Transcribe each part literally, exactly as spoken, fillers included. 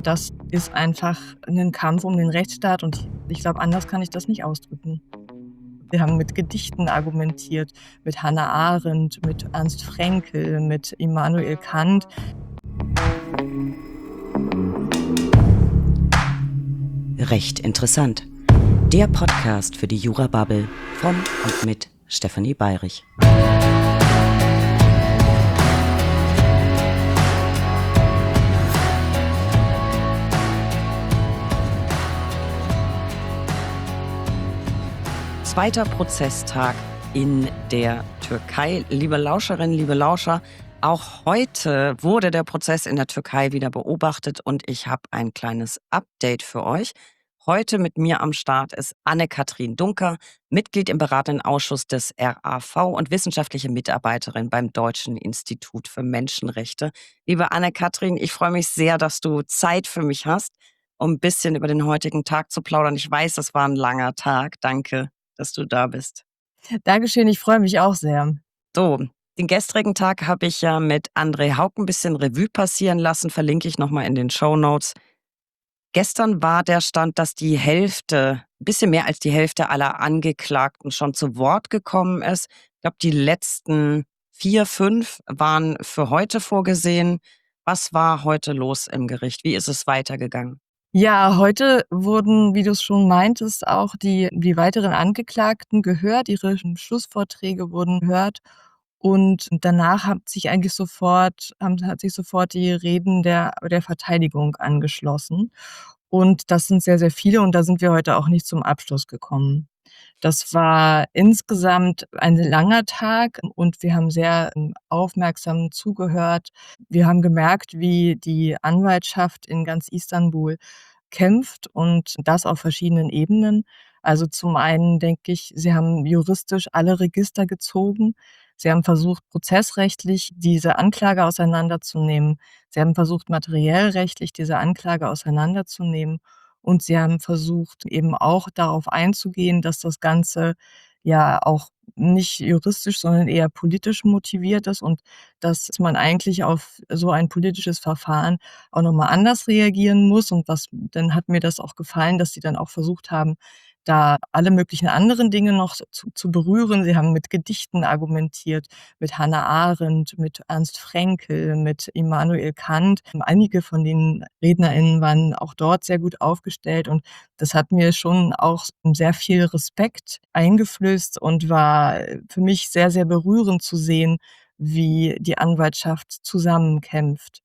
das ist einfach ein Kampf um den Rechtsstaat und ich glaube, anders kann ich das nicht ausdrücken. Wir haben mit Gedichten argumentiert, mit Hannah Arendt, mit Ernst Fraenkel, mit Immanuel Kant. Recht interessant. Der Podcast für die Jura-Bubble von und mit Stefanie Bayrich. Zweiter Prozesstag in der Türkei. Liebe Lauscherinnen, liebe Lauscher, auch heute wurde der Prozess in der Türkei wieder beobachtet und ich habe ein kleines Update für euch. Heute mit mir am Start ist Anne-Kathrin Dunker, Mitglied im beratenden Ausschuss des R A V und wissenschaftliche Mitarbeiterin beim Deutschen Institut für Menschenrechte. Liebe Anne-Kathrin, ich freue mich sehr, dass du Zeit für mich hast, um ein bisschen über den heutigen Tag zu plaudern. Ich weiß, das war ein langer Tag. Danke, dass du da bist. Dankeschön, ich freue mich auch sehr. So, den gestrigen Tag habe ich ja mit André Hauck ein bisschen Revue passieren lassen, verlinke ich nochmal in den Shownotes. Gestern war der Stand, dass die Hälfte, ein bisschen mehr als die Hälfte aller Angeklagten schon zu Wort gekommen ist. Ich glaube, die letzten vier, fünf waren für heute vorgesehen. Was war heute los im Gericht? Wie ist es weitergegangen? Ja, heute wurden, wie du es schon meintest, auch die die weiteren Angeklagten gehört. Ihre Schlussvorträge wurden gehört und danach hat sich eigentlich sofort haben hat sich sofort die Reden der der Verteidigung angeschlossen. Und das sind sehr, sehr viele und da sind wir heute auch nicht zum Abschluss gekommen. Das war insgesamt ein langer Tag und wir haben sehr, ähm, aufmerksam zugehört. Wir haben gemerkt, wie die Anwaltschaft in ganz Istanbul kämpft und das auf verschiedenen Ebenen. Also, zum einen denke ich, sie haben juristisch alle Register gezogen. Sie haben versucht, prozessrechtlich diese Anklage auseinanderzunehmen. Sie haben versucht, materiell rechtlich diese Anklage auseinanderzunehmen. Und sie haben versucht, eben auch darauf einzugehen, dass das Ganze ja auch nicht juristisch, sondern eher politisch motiviert ist und dass man eigentlich auf so ein politisches Verfahren auch noch mal anders reagieren muss. Und was dann hat mir das auch gefallen, dass sie dann auch versucht haben, da alle möglichen anderen Dinge noch zu zu berühren. Sie haben mit Gedichten argumentiert, mit Hannah Arendt, mit Ernst Fraenkel, mit Immanuel Kant. Einige von den RednerInnen waren auch dort sehr gut aufgestellt und das hat mir schon auch sehr viel Respekt eingeflößt und war für mich sehr, sehr berührend zu sehen, wie die Anwaltschaft zusammenkämpft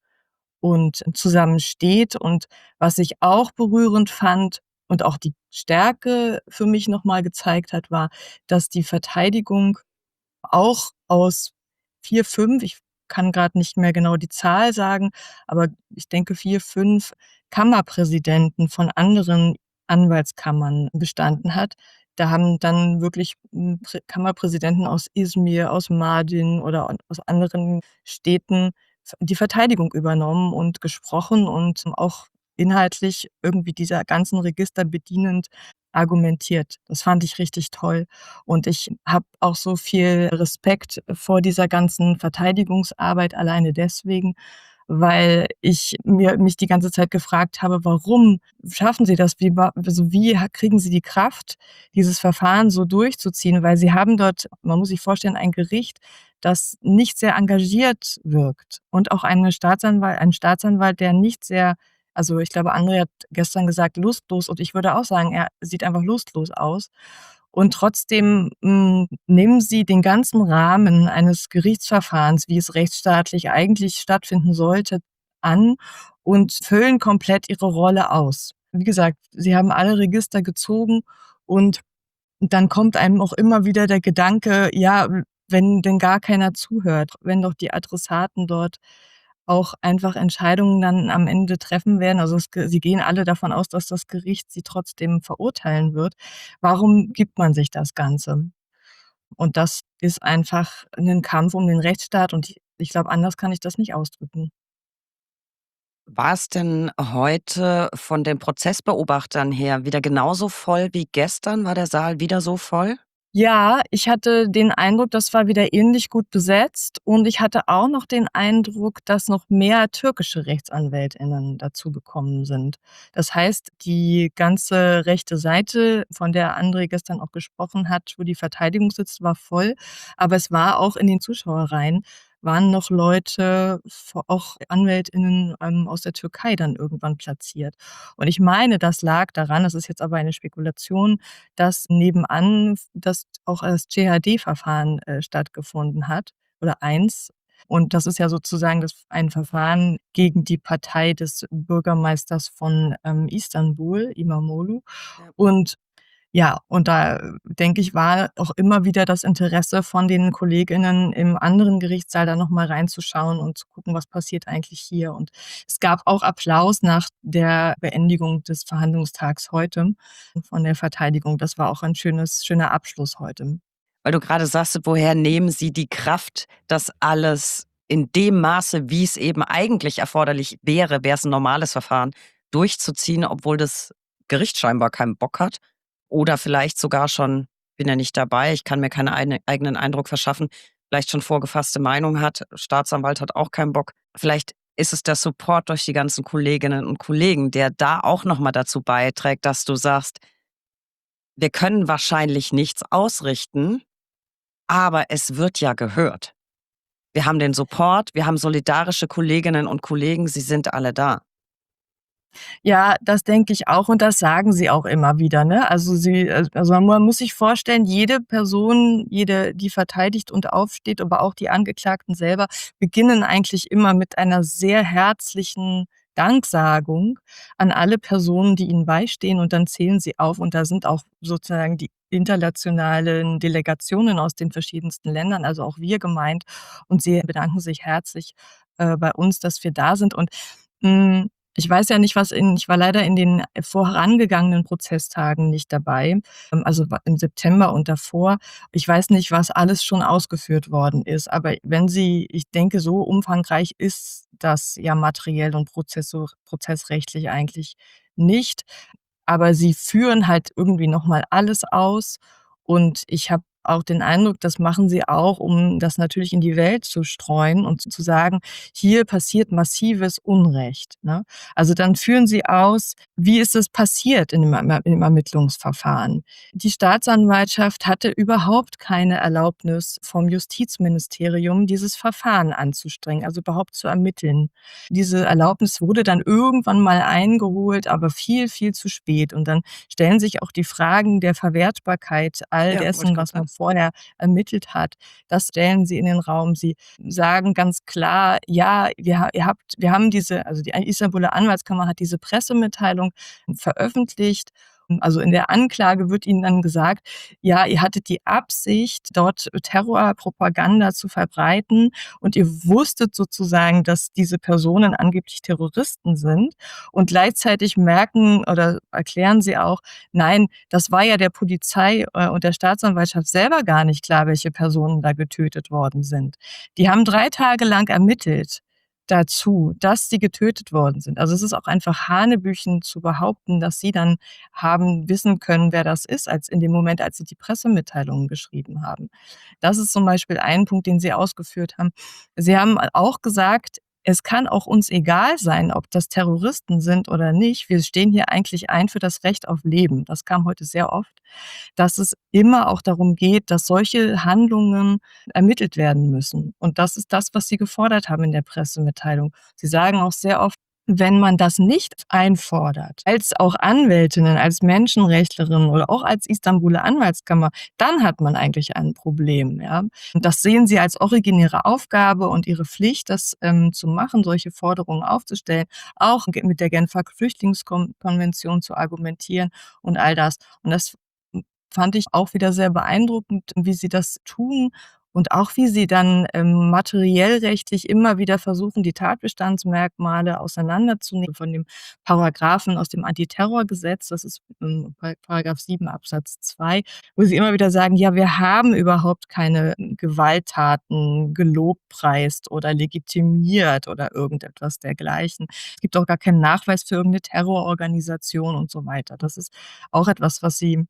und zusammensteht. Und was ich auch berührend fand und auch die Stärke für mich noch mal gezeigt hat, war, dass die Verteidigung auch aus vier, fünf, ich kann grad nicht mehr genau die Zahl sagen, aber ich denke vier, fünf Kammerpräsidenten von anderen Anwaltskammern bestanden hat. Da haben dann wirklich, hm, Prä Kammerpräsidenten aus Izmir, aus Mardin oder an aus anderen Städten v die Verteidigung übernommen und gesprochen und auch inhaltlich irgendwie dieser ganzen Register bedienend argumentiert. Das fand ich richtig toll. Und ich habe auch so viel Respekt vor dieser ganzen Verteidigungsarbeit alleine deswegen, weil ich mir mich die ganze Zeit gefragt habe: „Warum schaffen Sie das? Wie wa also, wie ha kriegen Sie die Kraft, dieses Verfahren so durchzuziehen?“ Weil sie haben dort, man muss sich vorstellen, ein Gericht, das nicht sehr engagiert wirkt und auch eine Staatsanwalt ein Staatsanwalt, der nicht sehr, also, ich glaube, André hat gestern gesagt, lustlos und ich würde auch sagen, er sieht einfach lustlos aus. Und trotzdem, hm, nehmen sie den ganzen Rahmen eines Gerichtsverfahrens, wie es rechtsstaatlich eigentlich stattfinden sollte, an und füllen komplett ihre Rolle aus. Wie gesagt, sie haben alle Register gezogen und dann kommt einem auch immer wieder der Gedanke: „Ja, wenn denn gar keiner zuhört, wenn doch die Adressaten dort auch einfach Entscheidungen dann am Ende treffen werden.“ Also, es ge sie gehen alle davon aus, dass das Gericht sie trotzdem verurteilen wird. Warum gibt man sich das Ganze? Und das ist einfach 'nen Kampf um den Rechtsstaat und ich ich glaube, anders kann ich das nicht ausdrücken. War es denn heute von den Prozessbeobachtern her wieder genauso voll wie gestern? War der Saal wieder so voll? Ja, ich hatte den Eindruck, das war wieder ähnlich gut besetzt und ich hatte auch noch den Eindruck, dass noch mehr türkische RechtsanwältInnen dazugekommen sind. Das heißt, die ganze rechte Seite, von der André gestern auch gesprochen hat, wo die Verteidigung sitzt, war voll, aber es war auch in den Zuschauerreihen waren noch Leute, v auch AnwältInnen, ähm, aus der Türkei dann irgendwann platziert. Und ich meine, das lag daran, das ist jetzt aber eine Spekulation, dass nebenan das auch das C H D-Verfahren, äh, stattgefunden hat oder eins. Und das ist ja sozusagen das ein Verfahren gegen die Partei des Bürgermeisters von, ähm, Istanbul, İmamoğlu. Ja. Und ja, und da, äh, denke ich, war auch immer wieder das Interesse von den KollegInnen im anderen Gerichtssaal, da noch mal reinzuschauen und zu gucken, was passiert eigentlich hier. Und es gab auch Applaus nach der Beendigung des Verhandlungstags heute von der Verteidigung. Das war auch ein schönes schöner Abschluss heute. Weil du gerade sagst, woher nehmen sie die Kraft, das alles in dem Maße, wie es eben eigentlich erforderlich wäre, wäre es ein normales Verfahren, durchzuziehen, obwohl das Gericht scheinbar keinen Bock hat oder vielleicht sogar schon bin ja nicht dabei, ich kann mir keinen eine eigenen Eindruck verschaffen, vielleicht schon vorgefasste Meinung hat, Staatsanwalt hat auch keinen Bock. Vielleicht ist es der Support durch die ganzen Kolleginnen und Kollegen, der da auch noch mal dazu beiträgt, dass du sagst: „Wir können wahrscheinlich nichts ausrichten, aber es wird ja gehört. Wir haben den Support, wir haben solidarische Kolleginnen und Kollegen, sie sind alle da." Ja, das denke ich auch und das sagen sie auch immer wieder, ne? Also, sie äh, also, man muss sich vorstellen, jede Person, jede, die verteidigt und aufsteht, aber auch die Angeklagten selber, beginnen eigentlich immer mit einer sehr herzlichen Danksagung an alle Personen, die ihnen beistehen und dann zählen sie auf und da sind auch sozusagen die internationalen Delegationen aus den verschiedensten Ländern, also auch wir gemeint und sie bedanken sich herzlich, äh, bei uns, dass wir da sind und, hm, ich weiß ja nicht, was in ich war leider in den vorangegangenen Prozesstagen nicht dabei, ähm, also wa im September und davor. Ich weiß nicht, was alles schon ausgeführt worden ist, aber wenn Sie ich denke, so umfangreich ist das ja materiell und prozessor prozessrechtlich eigentlich nicht. Aber sie führen halt irgendwie noch mal alles aus und ich habe auch den Eindruck, das machen sie auch, um das natürlich in die Welt zu streuen und zu sagen: „Hier passiert massives Unrecht", ne? Also, dann führen sie aus, wie ist es passiert in dem Erm im Ermittlungsverfahren. Die Staatsanwaltschaft hatte überhaupt keine Erlaubnis vom Justizministerium, dieses Verfahren anzustrengen, also überhaupt zu ermitteln. Diese Erlaubnis wurde dann irgendwann mal eingeholt, aber viel, viel zu spät. Und dann stellen sich auch die Fragen der Verwertbarkeit all Ja, wollte ich dessen, grad was man sagen. vorher ermittelt hat. Das stellen sie in den Raum. Sie sagen ganz klar: „Ja, wir ha ihr habt wir haben diese" also die Istanbuler Anwaltskammer hat diese Pressemitteilung veröffentlicht. Also in der Anklage wird ihnen dann gesagt: „Ja, ihr hattet die Absicht, dort Terrorpropaganda zu verbreiten und ihr wusstet sozusagen, dass diese Personen angeblich Terroristen sind und gleichzeitig merken oder erklären sie auch: Nein, das war ja der Polizei, äh, und der Staatsanwaltschaft selber gar nicht klar, welche Personen da getötet worden sind. Die haben drei Tage lang ermittelt dazu, dass sie getötet worden sind. Also, es ist auch einfach hanebüchen zu behaupten, dass sie dann haben wissen können, wer das ist, als in dem Moment, als sie die Pressemitteilungen geschrieben haben. Das ist zum Beispiel ein Punkt, den sie ausgeführt haben. Sie haben auch gesagt: „Es kann auch uns egal sein, ob das Terroristen sind oder nicht. Wir stehen hier eigentlich ein für das Recht auf Leben." Das kam heute sehr oft, dass es immer auch darum geht, dass solche Handlungen ermittelt werden müssen. Und das ist das, was sie gefordert haben in der Pressemitteilung. Sie sagen auch sehr oft: „Wenn man das nicht einfordert, als auch Anwältinnen, als Menschenrechtlerin oder auch als Istanbuler Anwaltskammer, dann hat man eigentlich ein Problem", ja? Und das sehen sie als originäre Aufgabe und ihre Pflicht, das, ähm, zu machen, solche Forderungen aufzustellen, auch ge mit der Genfer Flüchtlingskon Konvention zu argumentieren und all das. Und das fand ich auch wieder sehr beeindruckend, wie sie das tun und auch wie sie dann, ähm, materiell rechtlich immer wieder versuchen, die Tatbestandsmerkmale auseinanderzunehmen von dem Paragraphen aus dem Antiterrorgesetz. Das ist, ähm, Par Paragraph sieben Absatz zwei, wo sie immer wieder sagen: „Ja, wir haben überhaupt keine Gewalttaten gelobpreist oder legitimiert oder irgendetwas dergleichen. Es gibt auch gar keinen Nachweis für irgend 'ne Terrororganisation" und so weiter. Das ist auch etwas, was sie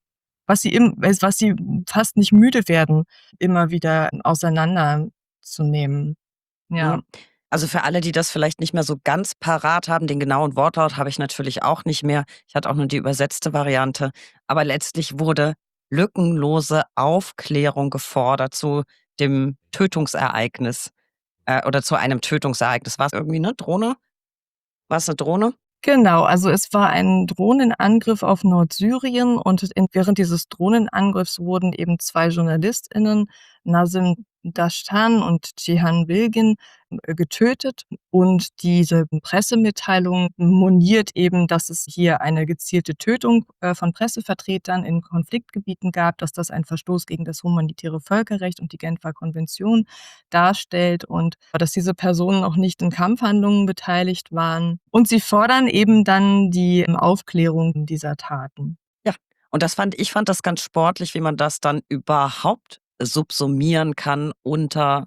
was sie im was sie fast nicht müde werden, immer wieder auseinanderzunehmen. Ja. Mhm. Also, für alle, die das vielleicht nicht mehr so ganz parat haben, den genauen Wortlaut habe ich natürlich auch nicht mehr. Ich hatte auch nur die übersetzte Variante. Aber letztlich wurde lückenlose Aufklärung gefordert zu dem Tötungsereignis, äh, oder zu einem Tötungsereignis. War's irgendwie 'ne Drohne? War's 'ne Drohne? Genau, also es war ein Drohnenangriff auf Nordsyrien und in während dieses Drohnenangriffs wurden eben zwei JournalistInnen, Nazim Dashtan und Cihan Bilgin, äh, getötet. Und diese Pressemitteilung moniert eben, dass es hier eine gezielte Tötung, äh, von Pressevertretern in Konfliktgebieten gab, dass das ein Verstoß gegen das humanitäre Völkerrecht und die Genfer Konvention darstellt und dass diese Personen auch nicht in Kampfhandlungen beteiligt waren. Und sie fordern eben dann die Aufklärung dieser Taten. Ja, und das fand ich fand das ganz sportlich, wie man das dann überhaupt subsumieren kann unter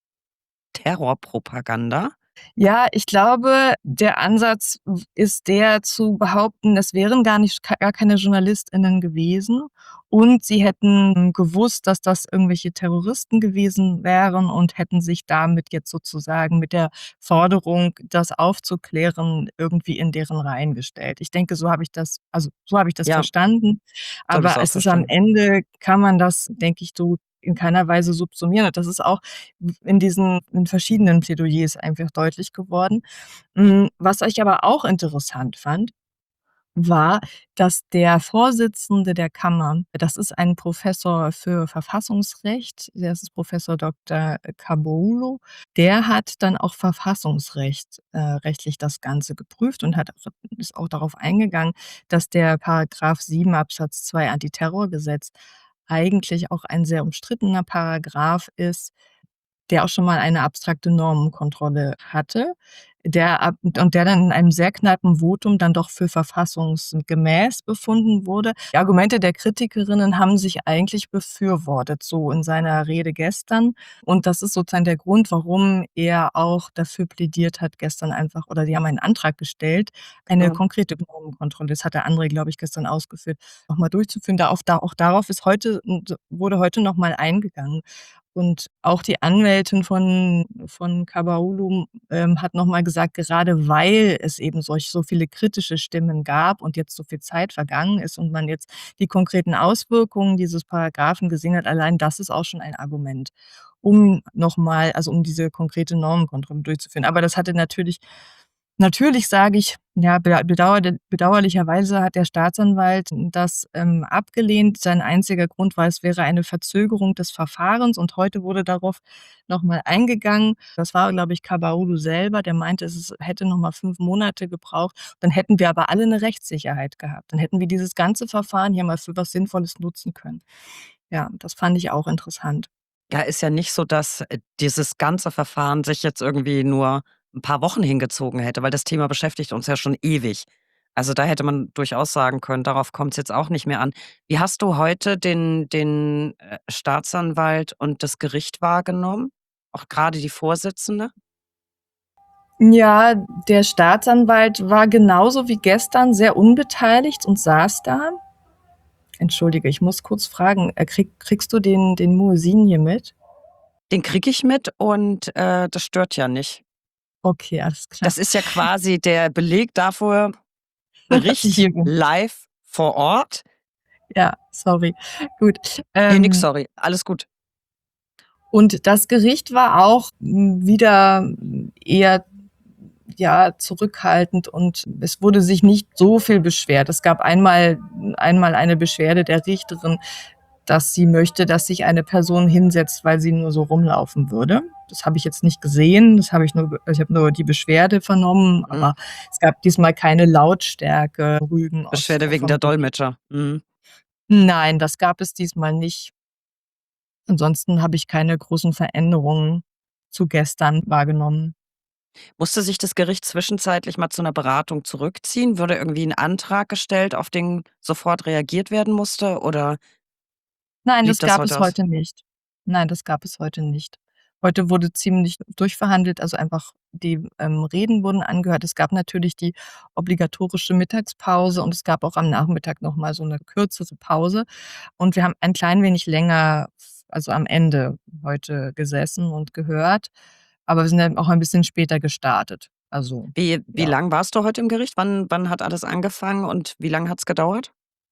Terrorpropaganda. Ja, ich glaube, der Ansatz w ist der zu behaupten, es wären gar nicht k gar keine JournalistInnen gewesen und sie hätten gewusst, dass das irgendwelche Terroristen gewesen wären und hätten sich damit jetzt sozusagen mit der Forderung, das aufzuklären, irgendwie in deren Reihen gestellt. Ich denke, so habe ich das also, so habe ich das Ja. verstanden. So habe ich's Aber auch es ist am verstanden. Ende kann man das, denke ich, so in keiner Weise subsumieren. Und das ist auch w in diesen in verschiedenen Plädoyers einfach deutlich geworden. Hm, was ich aber auch interessant fand, war, dass der Vorsitzende der Kammer, das ist ein Professor für Verfassungsrecht, der ist Professor Doktor Kaboulu, der hat dann auch Verfassungsrecht äh, rechtlich das Ganze geprüft und hat auch ist auch darauf eingegangen, dass der Paragraph sieben Absatz zwei Antiterrorgesetz eigentlich auch ein sehr umstrittener Paragraph ist, der auch schon mal eine abstrakte Normenkontrolle hatte, der ab und der dann in einem sehr knappen Votum dann doch für verfassungsgemäß befunden wurde. Die Argumente der Kritikerinnen haben sich eigentlich befürwortet, so in seiner Rede gestern. Und das ist sozusagen der Grund, warum er auch dafür plädiert hat, gestern einfach oder die haben einen Antrag gestellt, eine Genau. konkrete Normenkontrolle, das hat der André, glaube ich, gestern ausgeführt, noch mal durchzuführen. Da auf da auch darauf ist heute und wurde heute noch mal eingegangen. Und auch die Anwältin von von Kaboulu, ähm, hat noch mal gesagt, gerade weil es eben solch so viele kritische Stimmen gab und jetzt so viel Zeit vergangen ist und man jetzt die konkreten Auswirkungen dieses Paragraphen gesehen hat, allein das ist auch schon ein Argument, um noch mal also, um diese konkrete Normenkontrolle durchzuführen. Aber das hatte natürlich natürlich sage ich, ja, beda bedauerde bedauerlicherweise hat der Staatsanwalt das, ähm, abgelehnt. Sein einziger Grund war, es wäre eine Verzögerung des Verfahrens und heute wurde darauf noch mal eingegangen. Das war, glaube ich, Kaboulu selber, der meinte, es ist hätte noch mal fünf Monate gebraucht. Dann hätten wir aber alle 'ne Rechtssicherheit gehabt. Dann hätten wir dieses ganze Verfahren hier mal für was Sinnvolles nutzen können. Ja, das fand ich auch interessant. Ja, ist ja nicht so, dass, äh, dieses ganze Verfahren sich jetzt irgendwie nur 'n paar Wochen hingezogen hätte, weil das Thema beschäftigt uns ja schon ewig. Also, da hätte man durchaus sagen können, darauf kommt's jetzt auch nicht mehr an. Wie hast du heute den den, äh, Staatsanwalt und das Gericht wahrgenommen? Auch grade die Vorsitzende? Ja, der Staatsanwalt war genauso wie gestern sehr unbeteiligt und saß da. Entschuldige, ich muss kurz fragen, äh, krieg kriegst du den den Muezzin hier mit? Den kriege ich mit und, äh, das stört ja nicht. Okay, alles klar. Das ist ja quasi der Beleg dafür, Dass ich Bericht hier bin. live vor Ort. Ja, sorry. Gut, Ne, nix ähm sorry, alles gut. Und das Gericht war auch, hm, wieder eher, ja, zurückhaltend und es wurde sich nicht so viel beschwert. Es gab einmal einmal eine Beschwerde der Richterin, dass sie möchte, dass sich eine Person hinsetzt, weil sie nur so rumlaufen würde. Das habe ich jetzt nicht gesehen, das habe ich nur ich habe nur die Beschwerde vernommen, Mhm. aber es gab diesmal keine Lautstärke Rügen aus Beschwerde wegen vom der Gericht. Dolmetscher. Mhm. Nein, das gab es diesmal nicht. Ansonsten habe ich keine großen Veränderungen zu gestern wahrgenommen. Musste sich das Gericht zwischenzeitlich mal zu 'ner Beratung zurückziehen? Wurde irgendwie 'n Antrag gestellt, auf den sofort reagiert werden musste, oder Nein, blieb das das gab heute es aus? heute nicht. Nein, das gab es heute nicht. Heute wurde ziemlich durchverhandelt, also einfach die, ähm, Reden wurden angehört. Es gab natürlich die obligatorische Mittagspause und es gab auch am Nachmittag noch mal so 'ne kürzere Pause. Und wir haben ein klein wenig länger f also am Ende heute gesessen und gehört, aber wir sind dann auch ein bisschen später gestartet. Also, Wie wie ja. lang warst du heute im Gericht? Wann wann hat alles angefangen und wie lang hat's gedauert?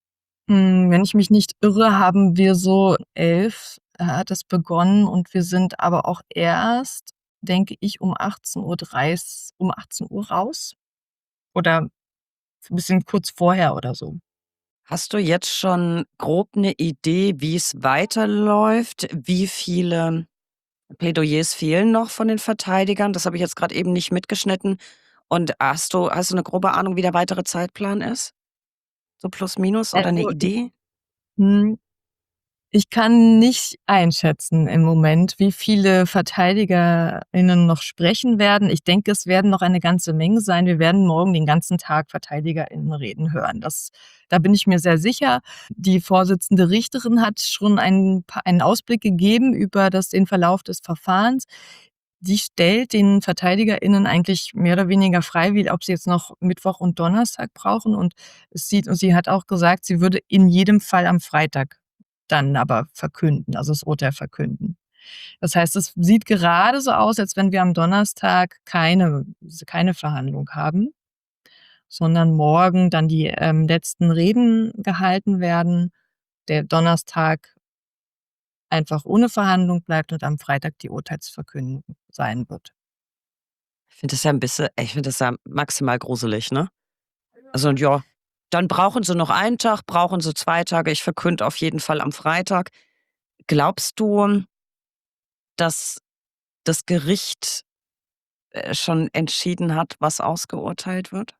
Hm, wenn ich mich nicht irre, haben wir so elf äh, hat das begonnen und wir sind aber auch erst, denke ich, um achtzehn Uhr dreiß um achtzehn Uhr raus oder 'n bisschen kurz vorher oder so. Hast du jetzt schon grob 'ne Idee, wie's weiterläuft? Wie viele Plädoyers fehlen noch von den Verteidigern? Das habe ich jetzt grad eben nicht mitgeschnitten. Und hast du hast du 'ne grobe Ahnung, wie der weitere Zeitplan ist? So plus minus oder 'ne Also, i Idee? hm, ich kann nicht einschätzen im Moment, wie viele VerteidigerInnen noch sprechen werden. Ich denke, es werden noch eine ganze Menge sein. Wir werden morgen den ganzen Tag VerteidigerInnen reden hören. Das da bin ich mir sehr sicher. Die Vorsitzende Richterin hat schon ein pa einen Ausblick gegeben über das den Verlauf des Verfahrens. Sie stellt den VerteidigerInnen eigentlich mehr oder weniger frei, wie ob sie jetzt noch Mittwoch und Donnerstag brauchen und es sieht und sie hat auch gesagt, sie würde in jedem Fall am Freitag dann aber verkünden, also das Urteil verkünden. Das heißt, es sieht gerade so aus, als wenn wir am Donnerstag keine s keine Verhandlung haben, sondern morgen dann die, ähm, letzten Reden gehalten werden. Der Donnerstag einfach ohne Verhandlung bleibt und am Freitag die Urteilsverkündung sein wird. Ich finde das ja 'n bisschen ich finde das ja maximal gruselig, ne? Also und ja, dann brauchen sie noch einen Tag, brauchen sie zwei Tage. Ich verkünde auf jeden Fall am Freitag. Glaubst du dass das Gericht, äh, schon entschieden hat, was ausgeurteilt wird?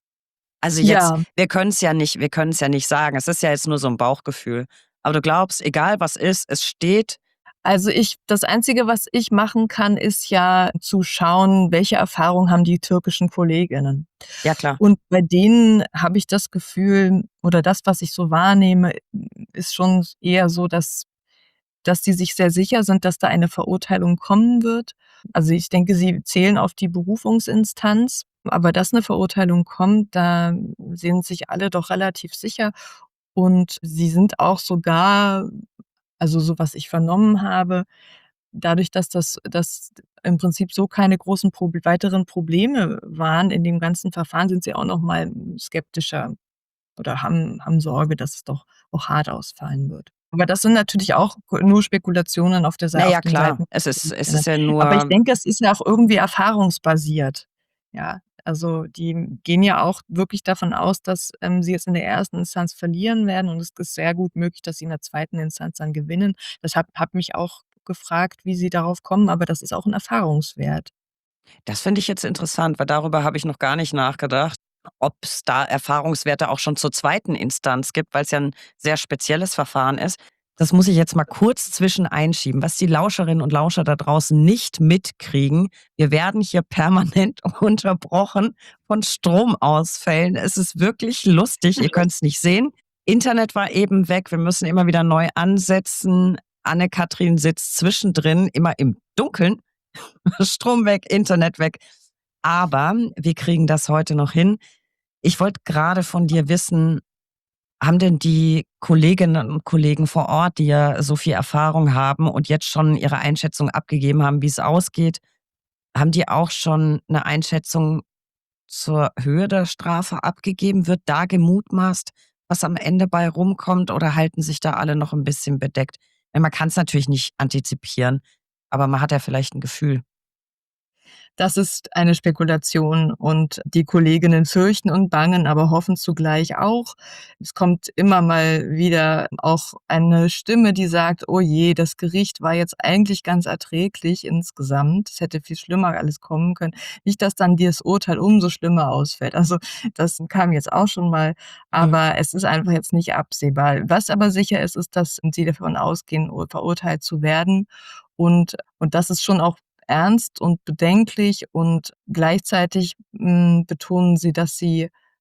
Also jetzt Ja. wir können's ja nicht wir können's ja nicht sagen. Es ist ja jetzt nur so 'n Bauchgefühl. Aber du glaubst, egal was ist, es steht Also ich das Einzige, was ich machen kann, ist ja zu schauen, welche Erfahrung haben die türkischen Kolleginnen. Ja, klar. Und bei denen habe ich das Gefühl oder das, was ich so wahrnehme, ist schon eher so, dass dass die sich sehr sicher sind, dass da eine Verurteilung kommen wird. Also, ich denke, sie zählen auf die Berufungsinstanz, aber dass 'ne Verurteilung kommt, da sind sich alle doch relativ sicher. Und sie sind auch sogar also so was ich vernommen habe, dadurch, dass das dass im Prinzip so keine großen Prob weiteren Probleme waren in dem ganzen Verfahren, sind sie auch noch mal skeptischer oder haben haben Sorge, dass es doch auch hart ausfallen wird. Aber das sind natürlich auch nur Spekulationen auf der Na Sei auf ja, den klar. Seiten. Es ist es ist ja Aber ich nur denke, es ist ja auch irgendwie erfahrungsbasiert. Ja, also die gehen ja auch wirklich davon aus, dass, ähm, sie jetzt in der ersten Instanz verlieren werden und es ist sehr gut möglich, dass sie in der zweiten Instanz dann gewinnen. Das habe habe mich auch gefragt, wie sie darauf kommen, aber das ist auch 'n Erfahrungswert. Das finde ich jetzt interessant, weil darüber habe ich noch gar nicht nachgedacht, ob's da Erfahrungswerte auch schon zur zweiten Instanz gibt, weil's ja 'n sehr spezielles Verfahren ist. Das muss ich jetzt mal kurz zwischen einschieben, was die Lauscherinnen und Lauscher da draußen nicht mitkriegen. Wir werden hier permanent unterbrochen von Stromausfällen. Es ist wirklich lustig, ihr könnt's nicht sehen. Internet war eben weg, wir müssen immer wieder neu ansetzen. Anne-Katrin sitzt zwischendrin, immer im Dunkeln. Strom weg, Internet weg. Aber wir kriegen das heute noch hin. Ich wollte grade von dir wissen, haben denn die Kolleginnen und Kollegen vor Ort, die ja so viel Erfahrung haben und jetzt schon ihre Einschätzung abgegeben haben, wie's ausgeht haben die auch schon 'ne Einschätzung zur Höhe der Strafe abgegeben? Wird da gemutmaßt, was am Ende bei rumkommt oder halten sich da alle noch 'n bisschen bedeckt? Weil man kann's natürlich nicht antizipieren, aber man hat ja vielleicht 'n Gefühl. Das ist eine Spekulation und die Kolleginnen fürchten und bangen, aber hoffen zugleich auch. Es kommt immer mal wieder auch eine Stimme, die sagt: „Oh je, das Gericht war jetzt eigentlich ganz erträglich insgesamt. Es hätte viel schlimmer alles kommen können.“ Nicht, dass dann das Urteil umso schlimmer ausfällt. Also, das kam jetzt auch schon mal, Mhm. aber es ist einfach jetzt nicht absehbar. Was aber sicher ist, ist, dass sie davon ausgehen, ur verurteilt zu werden und und das ist schon auch ernst und bedenklich und gleichzeitig, hm, betonen sie, dass sie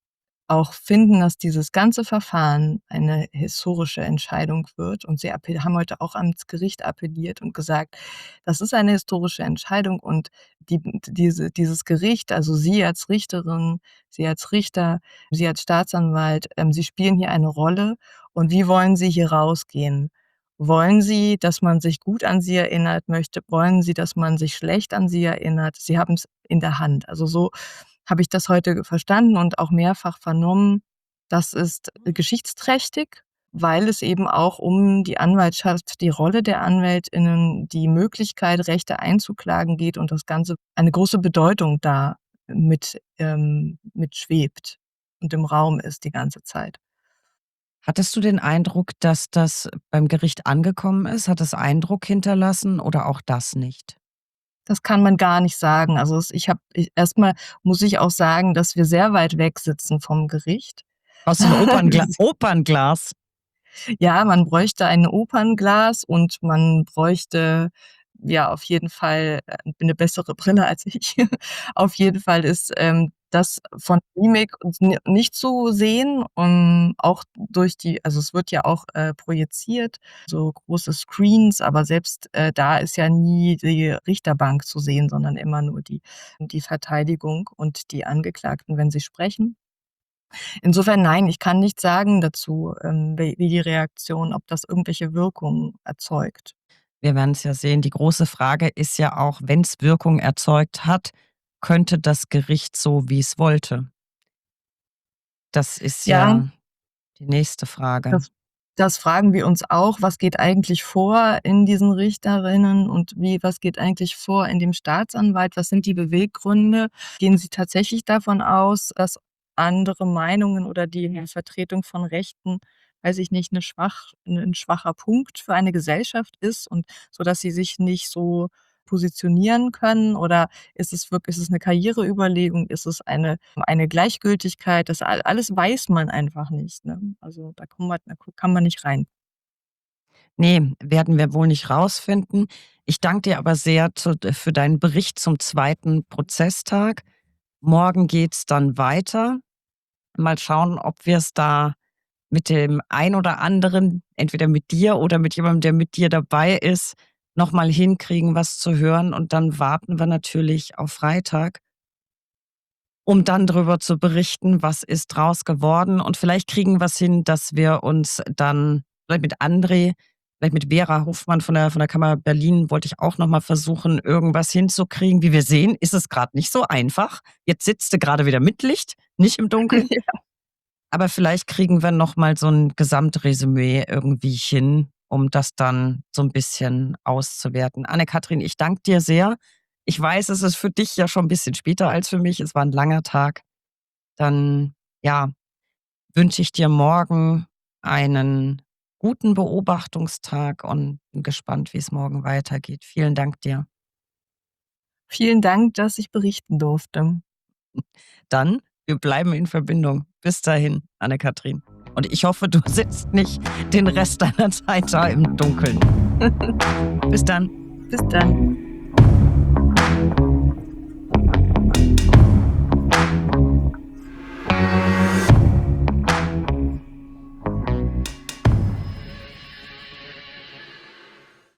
auch finden, dass dieses ganze Verfahren eine historische Entscheidung wird. Und sie appe haben heute auch ans Gericht appelliert und gesagt: „Das ist eine historische Entscheidung und die diese dieses Gericht, also Sie als Richterin, Sie als Richter, Sie als Staatsanwalt, ähm, Sie spielen hier eine Rolle. Und wie wollen Sie hier rausgehen? Wollen Sie, dass man sich gut an Sie erinnert möchte? Wollen Sie, dass man sich schlecht an Sie erinnert? Sie haben's in der Hand.“ Also, so habe ich das heute verstanden und auch mehrfach vernommen. Das ist geschichtsträchtig, weil es eben auch um die Anwaltschaft, die Rolle der AnwältInnen, die Möglichkeit, Rechte einzuklagen geht und das Ganze eine große Bedeutung da mit ähm, mitschwebt und im Raum ist die ganze Zeit. Hattest du den Eindruck, dass das beim Gericht angekommen ist? Hat es Eindruck hinterlassen oder auch das nicht? Das kann man gar nicht sagen. Also, es ich habe ich erst mal muss ich auch sagen, dass wir sehr weit weg sitzen vom Gericht. Brauchst du 'n Operngla Opernglas? Ja, man bräuchte ein Opernglas und man bräuchte, ja, auf jeden Fall, äh, 'ne bessere Brille als ich. Auf jeden Fall ist, ähm, das von Mimik n nicht zu sehen und auch durch die also, es wird ja auch, äh, projiziert, so große Screens, aber selbst, äh, da ist ja nie die Richterbank zu sehen, sondern immer nur die die Verteidigung und die Angeklagten, wenn sie sprechen. Insofern nein, ich kann nichts sagen dazu, ähm, wie wie die Reaktion ob das irgendwelche Wirkung erzeugt. Wir werden's ja sehen. Die große Frage ist ja auch, wenn's Wirkung erzeugt hat, könnte das Gericht so, wie's wollte? Das ist Ja. ja die nächste Frage. Das das fragen wir uns auch. Was geht eigentlich vor in diesen Richterinnen und wie was geht eigentlich vor in dem Staatsanwalt? Was sind die Beweggründe? Gehen sie tatsächlich davon aus, dass andere Meinungen oder die Vertretung von Rechten, weiß ich nicht, 'ne schwach 'nen schwacher Punkt für eine Gesellschaft ist und sodass sie sich nicht so positionieren können? Oder ist es wirk ist es 'ne Karriereüberlegung? Ist es eine eine Gleichgültigkeit? Das all alles weiß man einfach nicht, ne? Also, da kommt man da kann man nicht rein. Ne, werden wir wohl nicht rausfinden. Ich danke dir aber sehr zu für deinen Bericht zum zweiten Prozesstag. Morgen geht's dann weiter. Mal schauen, ob wir's da mit dem ein oder anderen, entweder mit dir oder mit jemandem, der mit dir dabei ist, noch mal hinkriegen, was zu hören. Und dann warten wir natürlich auf Freitag um dann drüber zu berichten, was ist draus geworden. Und vielleicht kriegen wir's hin, dass wir uns dann vielleicht mit André, vielleicht mit Vera Hofmann von der von der Kammer Berlin wollte ich auch noch mal versuchen, irgendwas hinzukriegen. Wie wir sehen, ist es grad nicht so einfach. Jetzt sitzt du grade wieder mit Licht, nicht im Dunkeln. Ja. Aber vielleicht kriegen wir noch mal so 'n Gesamtresümee irgendwie hin, um das dann so 'n bisschen auszuwerten. Anne-Kathrin, ich danke dir sehr. Ich weiß, es ist für dich ja schon 'n bisschen später als für mich. Es war 'n langer Tag. Dann, ja, wünsche ich dir morgen einen guten Beobachtungstag und bin gespannt, wie's morgen weitergeht. Vielen Dank dir. Vielen Dank, dass ich berichten durfte. Dann, wir bleiben in Verbindung. Bis dahin, Anne-Kathrin. Und ich hoffe, du sitzt nicht den Rest deiner Zeit da im Dunkeln. Bis dann. Bis dann.